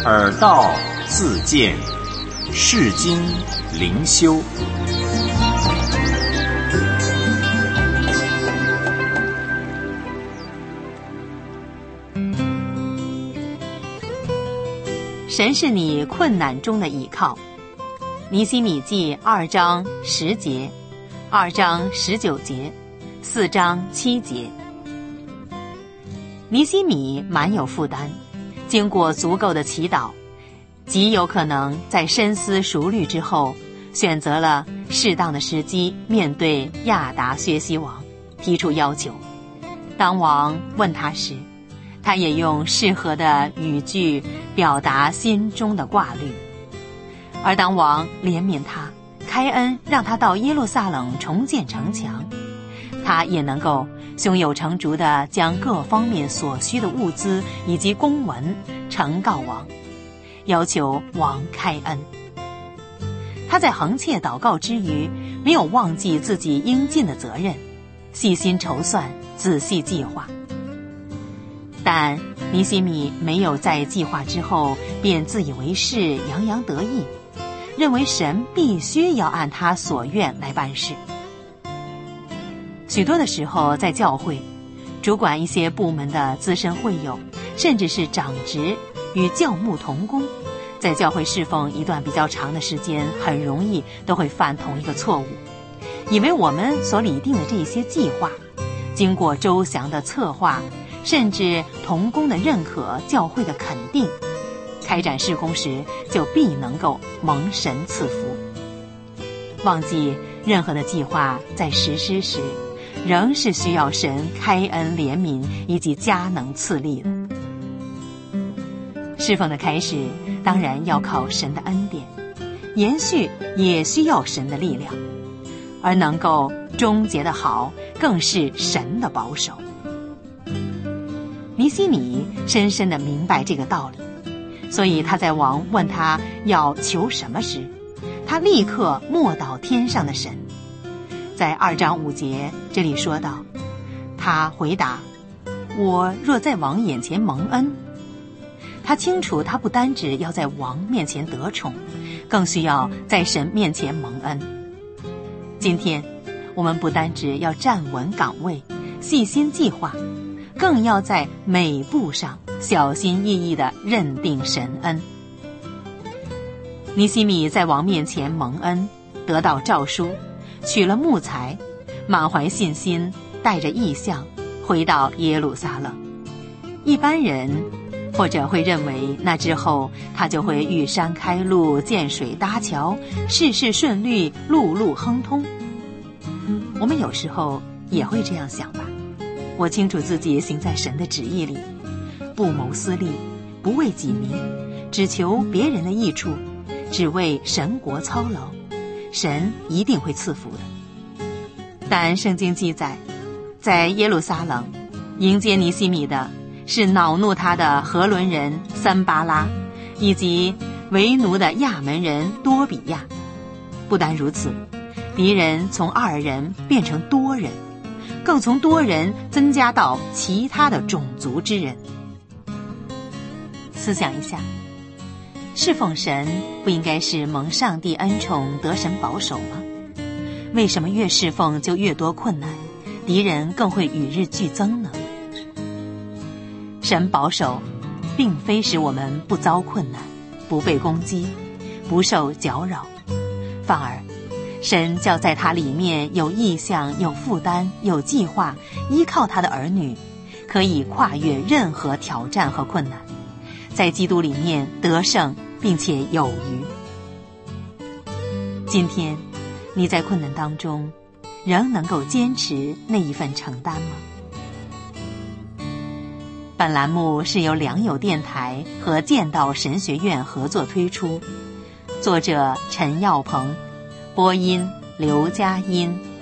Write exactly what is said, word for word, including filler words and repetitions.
耳道自见，世经灵修。 神是你困难中的倚靠。尼希米记二章十节，二章十九节，四章七节。尼希米蛮有负担，经过足够的祈祷，极有可能在深思熟虑之后，选择了适当的时机面对亚达薛西王，提出要求。当王问他时，他也用适合的语句表达心中的挂虑。而当王怜悯他，开恩让他到耶路撒冷重建城墙，他也能够胸有成竹地将各方面所需的物资以及公文呈告王，要求王开恩。他在横切祷告之余，没有忘记自己应尽的责任，细心筹算，仔细计划。但尼希米没有在计划之后便自以为是，洋洋得意，认为神必须要按他所愿来办事。许多的时候，在教会主管一些部门的资深会友，甚至是长职与教牧同工，在教会侍奉一段比较长的时间，很容易都会犯同一个错误，以为我们所拟定的这些计划，经过周详的策划，甚至同工的认可，教会的肯定，开展事工时就必能够蒙神赐福。忘记任何的计划在实施时，仍是需要神开恩怜悯以及加能赐力的。侍奉的开始当然要靠神的恩典，延续也需要神的力量，而能够终结的好，更是神的保守。尼希米深深地明白这个道理，所以他在王问他要求什么时，他立刻默祷天上的神。在二章五节这里说道，他回答，我若在王眼前蒙恩。他清楚他不单只要在王面前得宠，更需要在神面前蒙恩。今天我们不单只要站稳岗位，细心计划，更要在每步上小心翼翼地认定神恩。尼希米在王面前蒙恩，得到诏书，取了木材，满怀信心，带着意象回到耶路撒冷。一般人或者会认为那之后他就会遇山开路，见水搭桥，事事顺利，路路亨通。我们有时候也会这样想吧，我清楚自己行在神的旨意里，不谋私利，不为己名，只求别人的益处，只为神国操劳，神一定会赐福的。但圣经记载，在耶路撒冷迎接尼希米的是恼怒他的何伦人三巴拉，以及为奴的亚门人多比亚。不单如此，敌人从二人变成多人，更从多人增加到其他的种族之人。思想一下，侍奉神不应该是蒙上帝恩宠，得神保守吗？为什么越侍奉就越多困难，敌人更会与日俱增呢？神保守并非使我们不遭困难，不被攻击，不受搅扰，反而神叫在他里面有意向，有负担，有计划，依靠他的儿女可以跨越任何挑战和困难，在基督里面得胜并且有余。今天你在困难当中仍能够坚持那一份承担吗？本栏目是由良友电台和剑道神学院合作推出，作者陈耀鹏，播音刘佳音。